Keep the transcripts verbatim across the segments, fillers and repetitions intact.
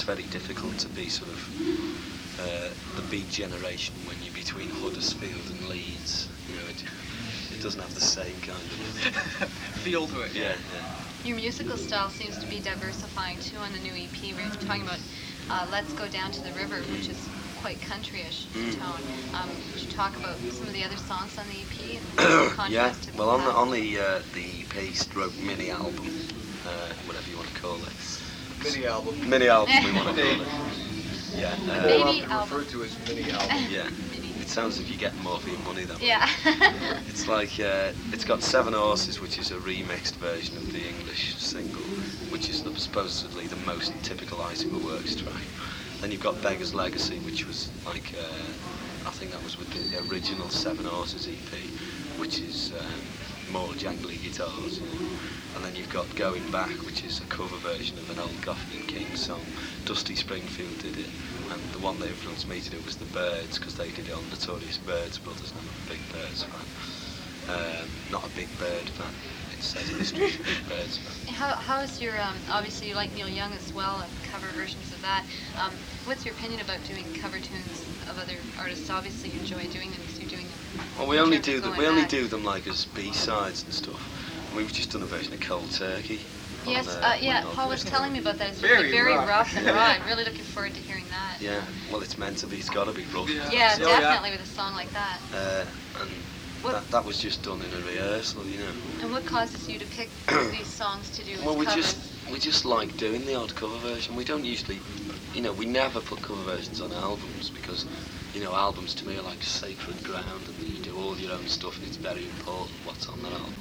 very difficult to be sort of uh, the Beat Generation when you're between Huddersfield and Leeds. You know, it, it doesn't have the same kind of feel to it. Yeah, yeah. Your musical style seems to be diversifying too on the new E P. We were talking about uh, Let's Go Down to the River, which is quite countryi-ish Mm. tone. Um, could you talk about some of the other songs on the E P and contrast Yeah, to the well, on the past? on the uh, the E P stroke mini album, uh, whatever you want to call it. Mini album. Mini album, we want to call it. Yeah. The Uh, baby often album. referred to as mini album. yeah. It sounds as if you get more for your money that way. Yeah. It's like, uh, it's got Seven Horses, which is a remixed version of the English single, which is the, supposedly the most typical Icicle Works track. Then you've got Beggar's Legacy, which was like, uh, I think that was with the original Seven Horses E P, which is um, more jangly guitars. And then you've got Going Back, which is a cover version of an old Goffin and King song. Dusty Springfield did it, and the one that influenced me to do it was the Byrds, because they did it on Notorious Byrds Brothers, and I'm a big Byrds fan. Um, not a big Bird fan. It says history, a big Byrds fan. How, how is your, um, obviously you like Neil Young as well, and cover versions of that. Um, what's your opinion about doing cover tunes of other artists? Obviously you enjoy doing them because you're doing them. Well, we in only terms do of them. going We only back. do them like as B-sides and stuff. We've just done a version of Cold Turkey. Yes, on, uh, yeah, Win Not Paul was List. telling me about that. It's Very really very rough. rough and raw. I'm really looking forward to hearing that. Yeah, well, it's meant to be. It's got to be rough. Yeah. Yeah, Oh, yeah. definitely with a song like that. Uh, and What- that, that was just done in a rehearsal, you know. And what causes you to pick these songs to do as Well, we covers? just we just like doing the odd cover version. We don't usually, you know, we never put cover versions on albums because, you know, albums to me are like sacred ground, and you do all your own stuff, and it's very important what's on that album.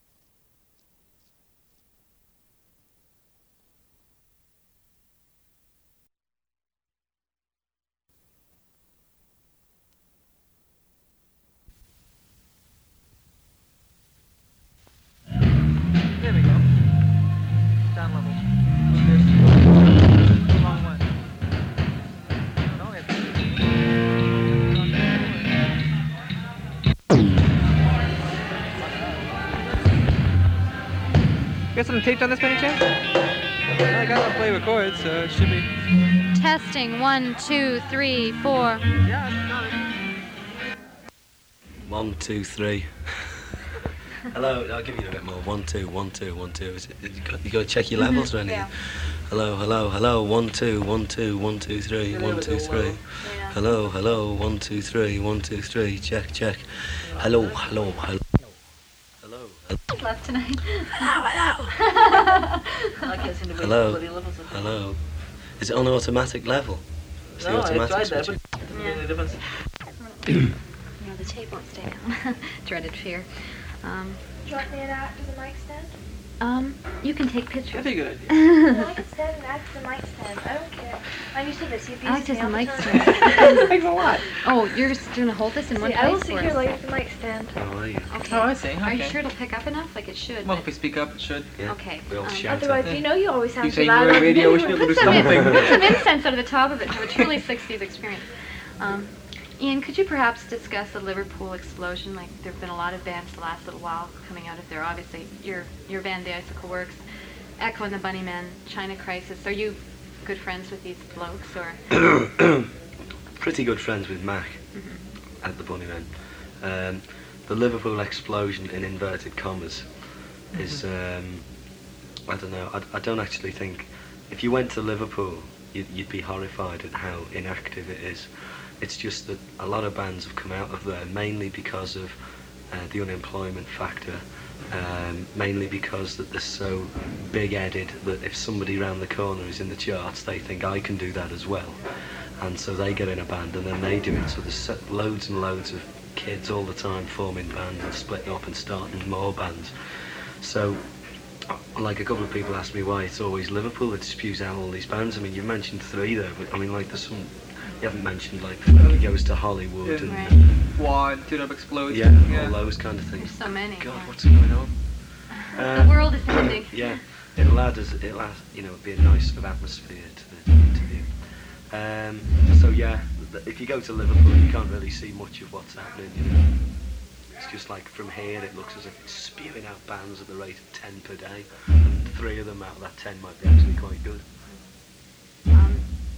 There we go. Down level. The wrong one. No, You got something taped on this by any chance? Well, I got it on play record, so it should be. Testing, one, two, three, four. Yeah, I got it. One, two, three. Hello, I'll give you a bit more. One, two, one, two, one, two. Is it, you got, you got to check your levels or anything? Yeah. Hello, hello, hello. One, two, one, two, one, two, three. Yeah, One, there two, we go. three. Yeah. Hello, hello. One, two, three. One, two, three. Check, check. Hello, hello, hello. Hello. Left tonight. I can't seem to make Hello. bloody levels of it. Hello. Is it on automatic level? Is the No, I automatic tried that, switch? but it doesn't make any difference. No, the tape won't stay on. Dreaded fear. Um, Do you want me to act as a mic stand? um, you can take pictures. That'd be a good idea. No, I can stand and act as a mic stand. I don't care. I'm used to this. You've I used like to this me a all mic the time. stand. Thanks a lot. Oh, you're just going to hold this in one See, I will place sit for here us? like a mic stand. How are you? Okay. Oh, I see. Are you Okay. sure it'll pick up enough? Like it should. Well, but- if we speak up, it should. Yeah. Okay, We all um, shout Otherwise, it. you know you always sound You too say loud. you're on on radio, we should be able to Put do some, in, something. put some incense over the top of it to have a truly sixties experience. Um, Ian, could you perhaps discuss the Liverpool explosion? Like, there have been a lot of bands the last little while coming out of there. Obviously, your your band, The Icicle Works, Echo and the Bunnymen, China Crisis. Are you good friends with these blokes, or? Pretty good friends with Mac at the Bunnymen. Um, the Liverpool explosion, in inverted commas, is, um, I don't know, I, I don't actually think, if you went to Liverpool, you'd, you'd be horrified at how inactive it is. It's just that a lot of bands have come out of there, mainly because of uh, the unemployment factor, um, mainly because that they're so big-headed that if somebody round the corner is in the charts, they think I can do that as well. And so they get in a band and then they do it. So there's so- loads and loads of kids all the time forming bands and splitting up and starting more bands. So, uh, like a couple of people asked me why it's always Liverpool that spews out all these bands. I mean, you've mentioned three there, but I mean, like, there's some, you haven't mentioned, like, Funky Goes to Hollywood Yeah. and, Right. Wad, Tune Up Explodes. yeah, yeah. all those kind of There's things. so many. God, yeah. what's going on? the Uh, world is ending. Yeah, it'll add, as, it'll add, you know, be a nice sort of atmosphere to the interview. Um, so yeah, th- if you go to Liverpool, you can't really see much of what's happening. You know, it's just like from here, it looks as if it's spewing out bands at the rate of ten per day, and three of them out of that ten might be actually quite good. Um,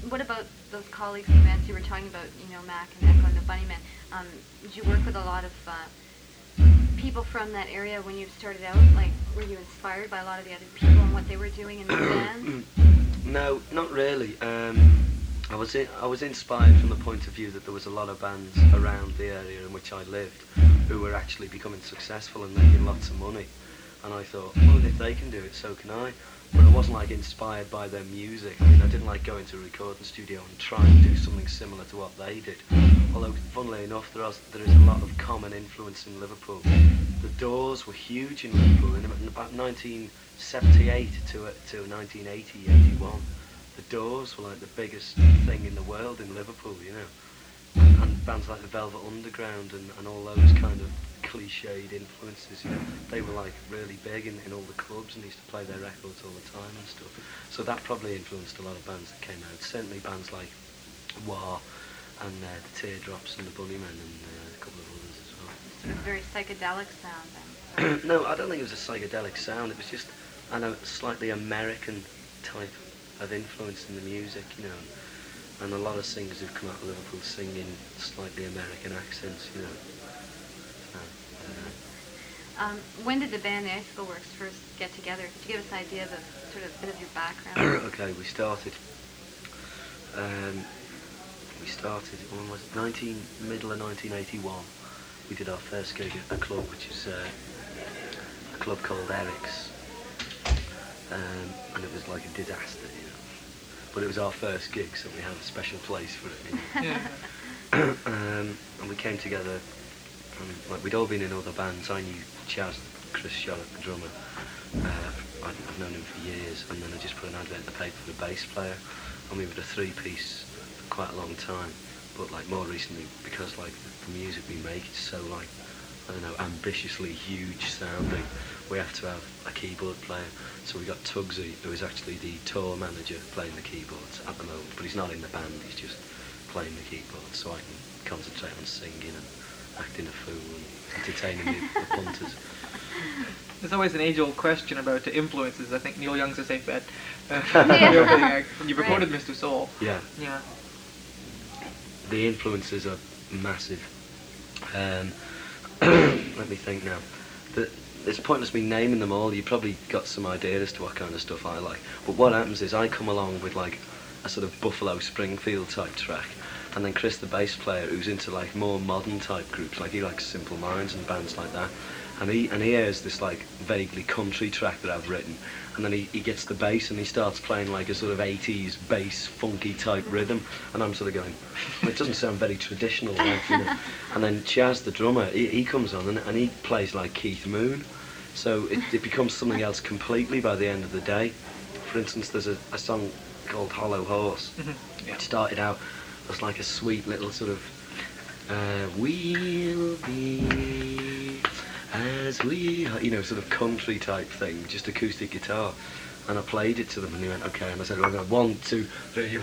what about those colleagues and bands you were talking about, you know, Mac and Echo and the Bunnymen? Um, did you work with a lot of uh, people from that area when you started out? Like, were you inspired by a lot of the other people and what they were doing in the band? No, not really. Um, I was in, I was inspired from the point of view that there was a lot of bands around the area in which I lived who were actually becoming successful and making lots of money. And I thought, well, if they can do it, so can I. But I wasn't like inspired by their music. I mean, I didn't like go into a recording studio and try and do something similar to what they did. Although, funnily enough, there is, there is a lot of common influence in Liverpool. The Doors were huge in Liverpool in about nineteen seventy-eight to, to nineteen eighty, eighty-one. The Doors were like the biggest thing in the world in Liverpool, you know. And, and bands like the Velvet Underground and, and all those kind of cliched influences, you know, they were like really big in, in all the clubs and used to play their records all the time and stuff. So that probably influenced a lot of bands that came out. Certainly bands like War and uh, the Teardrops and the Bunnymen and uh, a couple of others as well. Sort of very psychedelic sound then. No, I don't think it was a psychedelic sound. It was just, I know, slightly American type of influence in the music, you know. And a lot of singers who've come out of Liverpool sing in slightly American accents, you know. So, I don't know. Um, when did the band The Icicle Works first get together? Could you give us an idea of a sort of bit of your background? Okay, we started. Um, we started when was it? nineteen middle of nineteen eighty-one. We did our first gig at a club, which is uh, a club called Eric's, um, and it was like a disaster, you know. But it was our first gig, so we had a special place for it. You know? Yeah. um, and we came together. And, like we'd all been in other bands. I knew Chaz, Chris Sharrock, the drummer. Uh, I'd, I've known him for years, and then I just put an advert in the paper for the bass player, and we were a three-piece for quite a long time. But like more recently, because like the music we make is so like, I don't know, ambitiously huge sounding, we have to have a keyboard player. So we got Tugsy, who is actually the tour manager, playing the keyboards at the moment, but he's not in the band, he's just playing the keyboards, so I can concentrate on singing and acting a fool and entertaining the, the punters. There's always an age-old question about the influences. I think Neil Young's a safe bet. Uh, Yeah. the opening act. You recorded Right. Mister Soul. Yeah, Yeah. the influences are massive. Um, let me think now. The, it's pointless me naming them all. You probably got some idea as to what kind of stuff I like. But what happens is I come along with like a sort of Buffalo Springfield type track, and then Chris, the bass player, who's into like more modern type groups, like he likes Simple Minds and bands like that, and he and he hears this like vaguely country track that I've written, and then he, he gets the bass and he starts playing like a sort of eighties bass funky type rhythm, and I'm sort of going, well, it doesn't sound very traditional, like, you know. And then Chaz, the drummer, he, he comes on and, and he plays like Keith Moon, so it, it becomes something else completely by the end of the day. For instance, there's a, a song called Hollow Horse, Mm-hmm. Yeah. which started out as like a sweet little sort of uh, we'll be as we are, you know, sort of country type thing, just acoustic guitar. And I played it to them and they went, okay, and I said, well, I'm going one, two, three,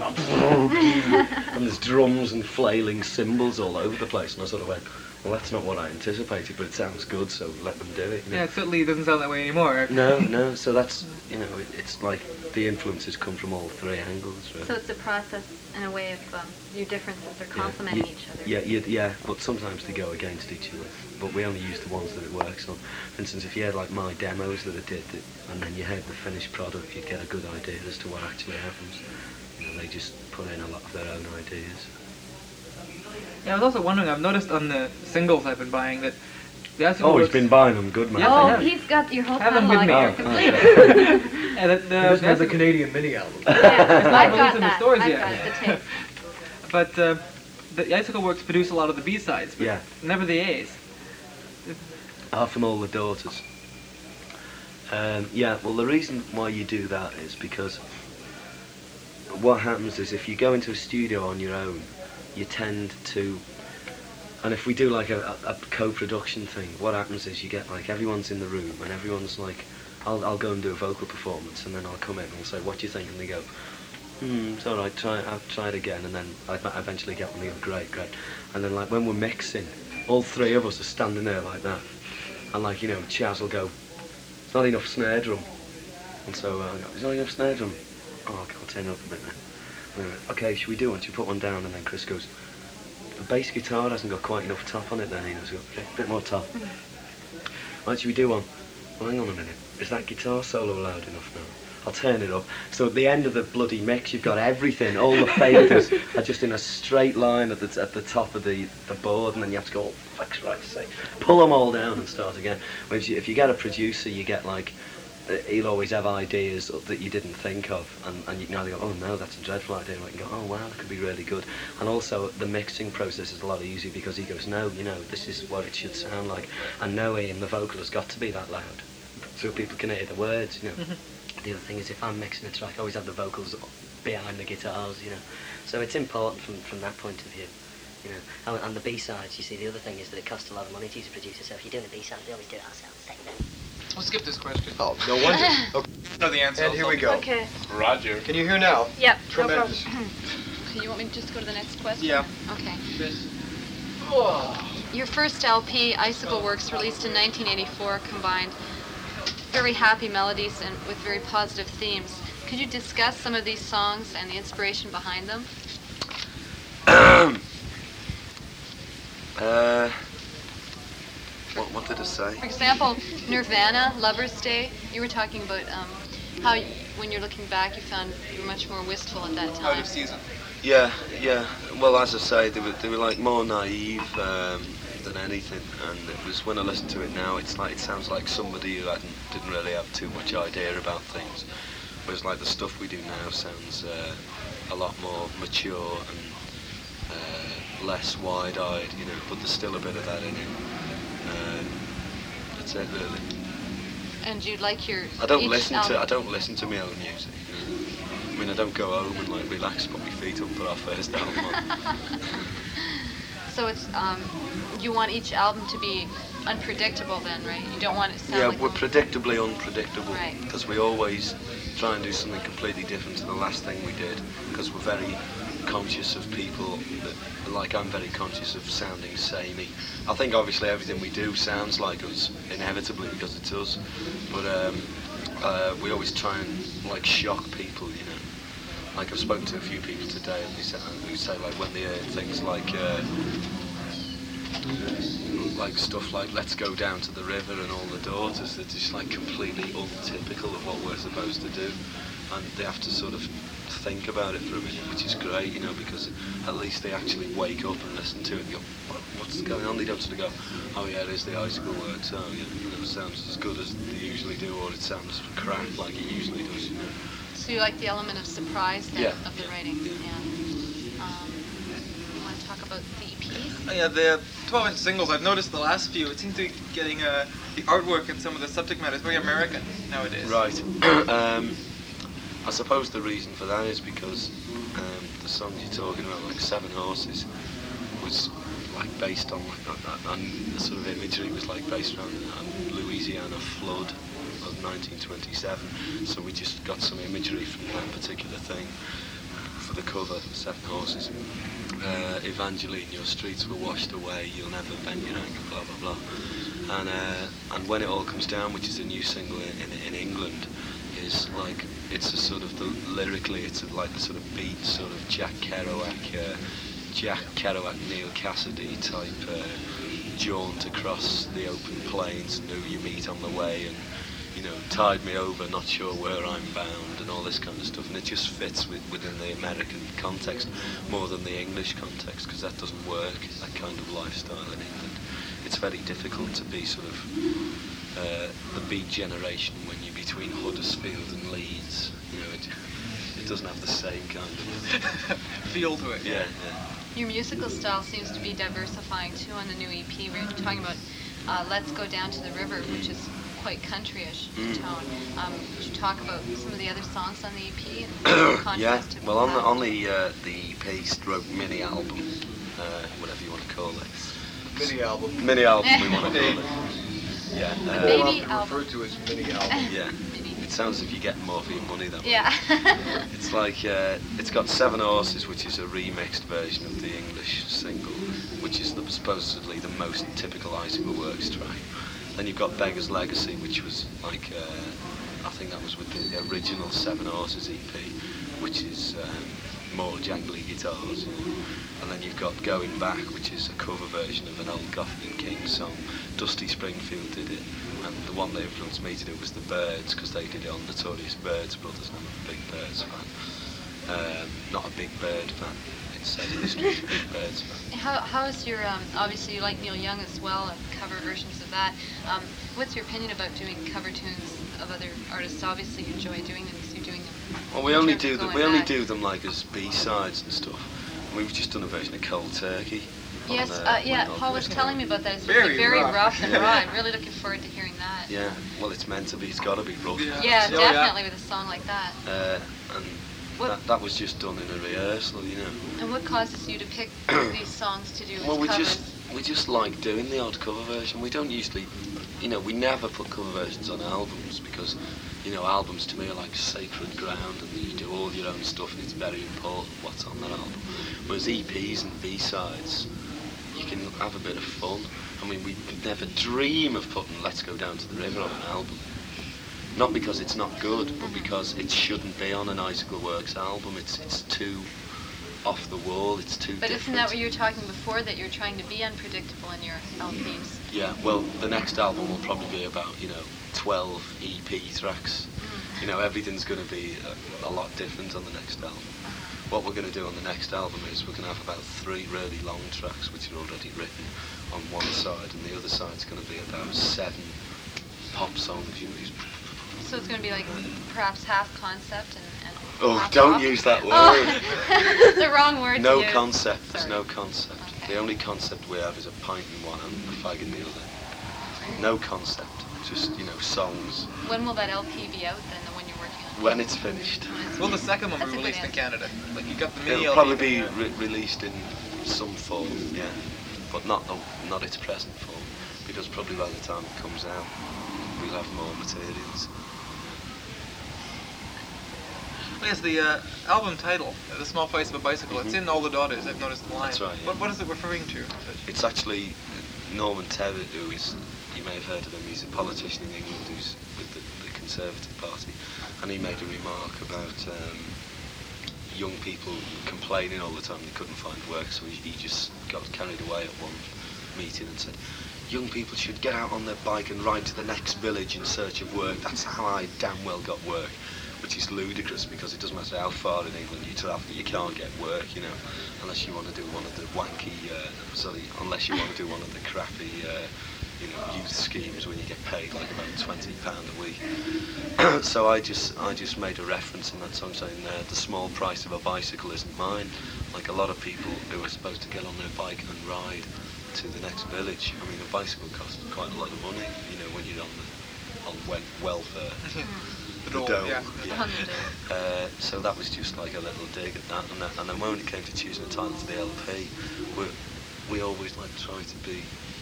and there's drums and flailing cymbals all over the place, and I sort of went, well, that's not what I anticipated, but it sounds good, so let them do it. You know? Yeah, it certainly doesn't sound that way anymore. No, no, so that's, you know, it, it's like the influences come from all three angles, really. So it's a process and a way of um, your differences are complementing yeah, each other. Yeah, yeah, yeah, but sometimes they go against each other. But we only use the ones that it works on. For instance, if you had like my demos that I did, that, and then you heard the finished product, you'd get a good idea as to what actually happens. You know, they just put in a lot of their own ideas. Yeah, I was also wondering, I've noticed on the singles I've been buying that the Icicle Oh, he's Works- been buying them, good man. Yes, Oh, I have. he's got your whole Have them with catalog me. here Oh, complete. Yeah, that, the, He doesn't the have the Icicle- Canadian mini album. Yeah, not I've released got in the that. stores I've yet. got it, the tape. But uh, the Icicle Works produce a lot of the B-sides, but Yeah. never the A's. Apart from all the daughters. Um, yeah, well, the reason why you do that is because what happens is if you go into a studio on your own, you tend to, and if we do like a, a, a co-production thing, what happens is you get like everyone's in the room and everyone's like, I'll, I'll go and do a vocal performance and then I'll come in and I'll say, what do you think? And they go, hmm, it's all right, try, I'll try it again. And then I I eventually get one, they go, great, great. And then like when we're mixing, all three of us are standing there like that. And like, you know, Chaz will go, it's not enough snare drum. And so uh, I go, is not enough snare drum? Oh, okay, I'll turn it up a bit now. Right. Okay, should we do one? Should we put one down? And then Chris goes, the bass guitar hasn't got quite enough top on it there, you know, it's got a bit, bit more top. Right, should we do one? Well, hang on a minute. Is that guitar solo loud enough now? I'll turn it up. So at the end of the bloody mix, you've got everything, all the faders are just in a straight line at the, at the top of the, the board, and then you have to go, oh, fuck's right sake, pull them all down and start again. Whereas you, if you get a producer, you get like, uh, he'll always have ideas that you didn't think of, and, and you can either go, oh no, that's a dreadful idea, or you can go, oh wow, that could be really good. And also the mixing process is a lot easier because he goes, no, you know, this is what it should sound like, and no, Ian, the vocal has got to be that loud, so people can hear the words, you know. The other thing is, if I'm mixing a track, I always have the vocals behind the guitars, you know. So it's important from, from that point of view, you know. Oh, and the B-sides, you see, the other thing is that it costs a lot of money to use a producer, so if you're doing a B-side, we always do it ourselves. Take it. We'll skip this question. Oh, no wonder. Okay. know the answer. And here we go. Okay. Roger. Can you hear now? Yep. Tremendous. No problem. So you want me to just go to the next question? Yeah. Okay. This. Oh. Your first L P, Icicle Works, released in nineteen eighty-four, combined very happy melodies and with very positive themes. Could you discuss some of these songs and the inspiration behind them? uh, what, what did it say? For example, Nirvana, Lover's Day. You were talking about um, how y- when you're looking back, you found you were much more wistful at that Out time. of season. Yeah, yeah. Well, as I say, they were they were like more naive um, than anything, and it was when I listen to it now, it's like it sounds like somebody who hadn't didn't really have too much idea about things. Whereas like the stuff we do now sounds uh, a lot more mature and uh, less wide-eyed, you know. But there's still a bit of that in it. Uh, that's it, really. And you'd like your I don't each listen album- to I don't listen to my own music. You know. I mean, I don't go home and like relax, put my feet up, put our first album on. So it's um, you want each album to be unpredictable, then, right? You don't want it to sound Yeah, like we're a- predictably unpredictable Right. because we always try and do something completely different to the last thing we did because we're very conscious of people that, like I'm very conscious of sounding samey. I think obviously everything we do sounds like us inevitably because it's us, but um, uh, we always try and like shock people, you know. Like I've spoken to a few people today and they say, who say like when they hear things like uh, like stuff like Let's Go Down to the River and All the Daughters, they're just like completely untypical of what we're supposed to do, and they have to sort of think about it for a minute, which is great, you know, because at least they actually wake up and listen to it and go, what, what's going on? They don't sort of go, oh yeah, it is the Icicle Works, oh yeah, you know, it sounds as good as they usually do, or it sounds crap like it usually does, you know. So you like the element of surprise then, Yeah. of the writing? Yeah. Yeah. Um, you want to talk about the E Ps? Oh, yeah, the twelve-inch singles, I've noticed the last few, it seems to be getting uh, the artwork and some of the subject matter is very American nowadays. Right. um, I suppose the reason for that is because um, the song you're talking about, like Seven Horses, was like based on like that, that and the sort of imagery was like based around um, Louisiana flood of nineteen twenty-seven. So we just got some imagery from that particular thing for the cover, Seven Horses. Uh, Evangeline, your streets were washed away, you'll never bend your anger, blah blah blah. And uh, and When It All Comes Down, which is a new single in, in, in England, is like, it's a sort of, the, lyrically it's a, like a sort of beat, sort of Jack Kerouac, uh, Jack Kerouac, Neil Cassidy type uh, jaunt across the open plains and who you meet on the way, and you know, tide me over, not sure where I'm bound, and all this kind of stuff, and it just fits with, within the American context more than the English context, because that doesn't work, that kind of lifestyle in England. It's very difficult to be sort of uh, the Beat Generation when you're between Huddersfield and Leeds. You know, it, it doesn't have the same kind of Feel to it. yeah, yeah. Your musical style seems to be diversifying too on the new E P. We were talking about uh, Let's Go Down to the River, which is quite countryish in Mm. tone. Um, could you talk about some of the other songs on the E P and contrast Yeah, it with well on the that? on the uh, the E P stroke mini album, uh, whatever you want to call it. Mini album. Mini album we want to call it. Yeah. The Uh, baby Often album. referred to as mini album. yeah. It sounds as if you get more for your money that way. Yeah. It's like, uh, it's got Seven Horses, which is a remixed version of the English single, which is the, supposedly the most typical Icicle Works track. Then you've got Beggar's Legacy, which was like, uh, I think that was with the original Seven Horses E P, which is um, more jangly guitars. And then you've got Going Back, which is a cover version of an old Goffin and King song. Dusty Springfield did it, and the one that influenced me to do it was the Byrds, because they did it on Notorious Byrds Brothers, and I'm a big Byrds fan. Um, not a big Bird fan. It's Sesame Street, a big Byrds fan. How how is your um, obviously you like Neil Young as well and cover versions of that. Um, what's your opinion about doing cover tunes of other artists? Obviously you enjoy doing them because you're doing them. Well, we in only terms do of them. going We only back. do them like as B-sides and stuff. We've just done a version of Cold Turkey. Yes, on, uh, yeah. Wet Hot Paul was Christmas. telling me about that. It's Very really very rough. rough and raw. I'm really looking forward to hearing that. Yeah, well, it's meant to be. It's got to be rough. Yeah. Yeah, Oh, yeah. definitely with a song like that. Uh, and What- that, that was just done in a rehearsal, you know. And what causes you to pick these songs to do as Well, we covers? just we just like doing the odd cover version. We don't usually, you know, we never put cover versions on albums because, you know, albums to me are like sacred ground, and you do all your own stuff, and it's very important what's on that album. Whereas E Ps and B-sides, you can have a bit of fun. I mean, we could never dream of putting Let's Go Down to the River on an album. Not because it's not good, but because it shouldn't be on an Icicle Works album. It's it's too off the wall. It's too But different. isn't that what you were talking before, that you're trying to be unpredictable in your L Ps? Yeah, well, the next album will probably be about, you know, twelve E P tracks. You know, everything's going to be a, a lot different on the next album. What we're going to do on the next album is we're going to have about three really long tracks which are already written on one side, and the other side's going to be about seven pop songs, you know. these- So it's going to be like perhaps half concept and, and Oh, half don't pop? use that word. Oh, the wrong word No to use. concept, there's Sorry. no concept. Okay. The only concept we have is a pint in one and a fag in the other. No concept, just, you know, songs. When will that L P be out then, the one you're working on? When it's finished. Well, the second one That's we a good released in answer. Canada. Like you got the mini It'll L P. probably be re- released in some form, yeah, but not the, not its present form, because probably by the time it comes out, we'll have more materials. Oh, yes, the uh, album title, uh, The Small Price of a Bicycle, it's Mhm. in All the Daughters, I've noticed the line. That's right, yeah. What, what is it referring to? It's actually Norman Tevitt, who is, you may have heard of him, he's a politician in England who's with the, the Conservative Party, and he made a remark about um, young people complaining all the time they couldn't find work, so he, he just got carried away at one meeting and said, young people should get out on their bike and ride to the next village in search of work. That's how I damn well got work. Which is ludicrous, because it doesn't matter how far in England you travel, you can't get work, you know, unless you want to do one of the wanky, uh, sorry, unless you want to do one of the crappy, uh, you know, youth schemes when you get paid like about twenty pounds a week. So I just, I just made a reference in that song saying, uh, the small price of a bicycle isn't mine. Like a lot of people who are supposed to get on their bike and ride to the next village. I mean, a bicycle costs quite a lot of money, you know, when you're on the on wel- welfare. The The dole, dole, yeah. yeah. On the dole. Uh, so that was just like a little dig at that, and, that, and then when it came to choosing a title for the L P, we we always like try to be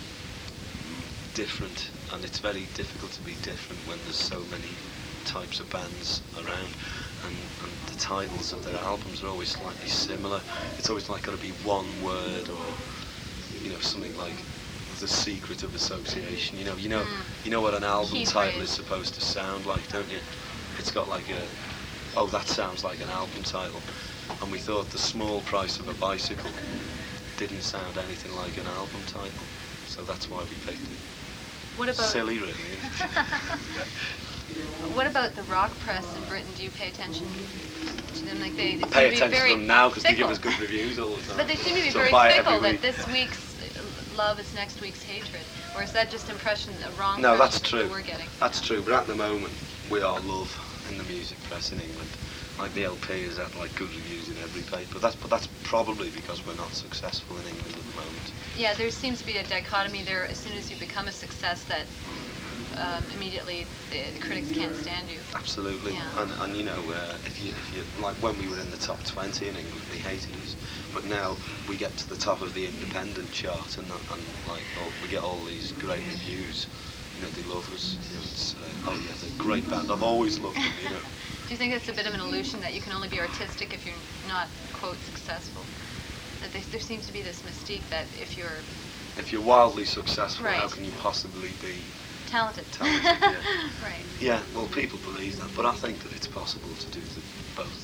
different, and it's very difficult to be different when there's so many types of bands around, and, and the titles of their albums are always slightly similar. It's always like got to be one word, or you know, something like The Secret of Association. You know, you know, Mm. you know what an album Key title phrase. is supposed to sound like, don't you? It's got like a, oh, that sounds like an album title. And we thought The Small Price of a Bicycle didn't sound anything like an album title. So that's why we picked it. What about Silly, really. Isn't it? what about the rock press in Britain? Do you pay attention to them? Like they, they seem Pay to be attention very to them now because they give fickle. us good reviews all the time. But they seem to be So very buy it fickle. every That week. this week's uh, love is next week's hatred, or is that just impression, a wrong No, that's impression that true. we're getting? That's true, but at the moment, we are love in the music press in England. Like the L P is at like good reviews in every paper. That's but that's probably because we're not successful in England at the moment. Yeah, there seems to be a dichotomy there. As soon as you become a success, that um, immediately the, the critics can't stand you. Absolutely, Yeah. and and you know uh, if you if you like when we were in the top twenty in England, they hated us, but now we get to the top of the independent chart, and and like oh, we get all these great reviews. You know, they love us. You know, it's uh, oh yeah, they're a great band. I've always loved them. You know. Do you think it's a bit of an illusion that you can only be artistic if you're not, quote, successful? That there, there seems to be this mystique that if you're If you're wildly successful, how Right. can you possibly be? talented. Talented, yeah. Right. Yeah, well, people believe that, but I think that it's possible to do the, both.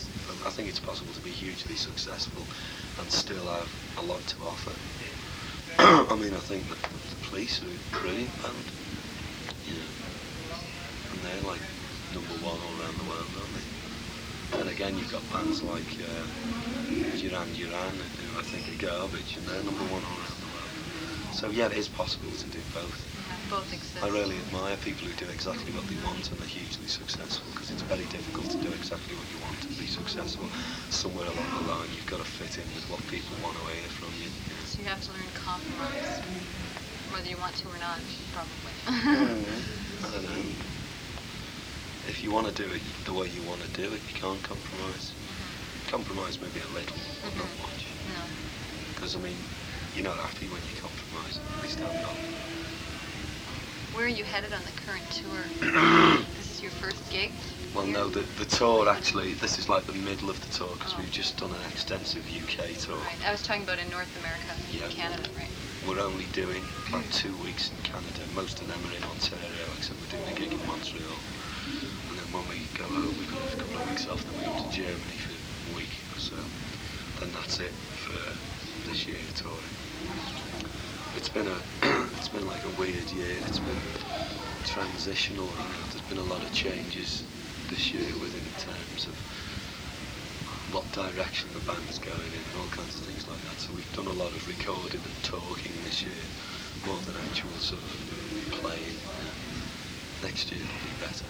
I think it's possible to be hugely successful and still have a lot to offer. I mean, I think that the Police are a brilliant band, you know, and they're like number one all around the world, aren't they? And again, you've got bands like uh, Duran Duran, who I think are garbage, and they're number one all around the world. So yeah, it is possible to do both. Yeah, both exist. I really admire people who do exactly what they want and are hugely successful, because it's very difficult to do exactly what you want and be successful. Somewhere along the line, you've got to fit in with what people want to hear from you. So you have to learn compromise, whether you want to or not, probably. I don't know. If you want to do it the way you want to do it, you can't compromise. Mm-hmm. Compromise maybe a little, but Mm-hmm. not much. No. Because, I mean, you're not happy when you compromise, at least I'm not. Where are you headed on the current tour? This is your first gig? Well, here? no, the, the tour actually, this is like the middle of the tour, because Oh. we've just done an extensive U K tour. Right. I was talking about in North America, Yeah. Canada, right? We're only doing about two weeks in Canada. Most of them are in Ontario, except we're doing a gig in Montreal. And then when we go home, we've got a couple of weeks off, then we go to Germany for a week or so. Then that's it for this year touring. It's been a, it's been like a weird year. It's been transitional. You know, there's been a lot of changes this year within terms of what direction the band's going in and all kinds of things like that. So we've done a lot of recording and talking this year, more than actual sort of playing. Next year will be better.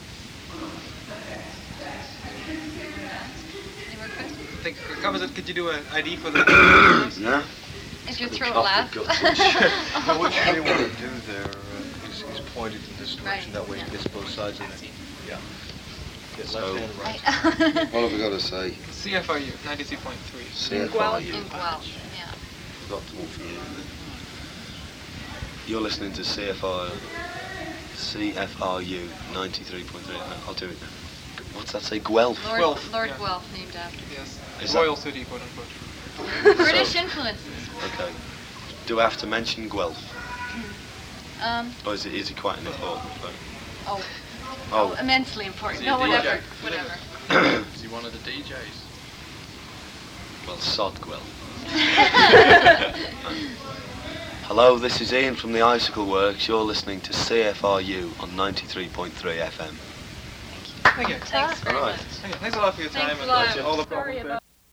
Any more questions? I think it covers it. Could you do an I D for the... Yeah? Is your The throat cough laugh? got touched. Now, what you really want to do there uh, is, is point it in this direction. Right, That way yeah. it gets both sides of it. Yeah. Get So- left hand, right. Right. What have we got to say? C F R U, ninety-three point three. C F R U. In Guelph, yeah. Got one for you. You're listening to C F R, C F R U ninety-three point three. I'll do it now. What's that say? Guelph? Lord, Guelph, Lord yeah. Guelph, named after. Yes. Is Royal that- city, quote unquote. British So- influences. Okay. Do I have to mention Guelph? Um, Or is it, is it quite an important point? oh, Oh, immensely important. Is he No, a D J? whatever, whatever. Is he one of the D Js? well, sod Guelph. Hello, this is Ian from the Icicle Works. You're listening to C F R U on ninety-three point three F M. Thank you. Thanks very All right. much. Thank you. Thanks a lot for your time Thanks a and lot. all the Sorry problems there. about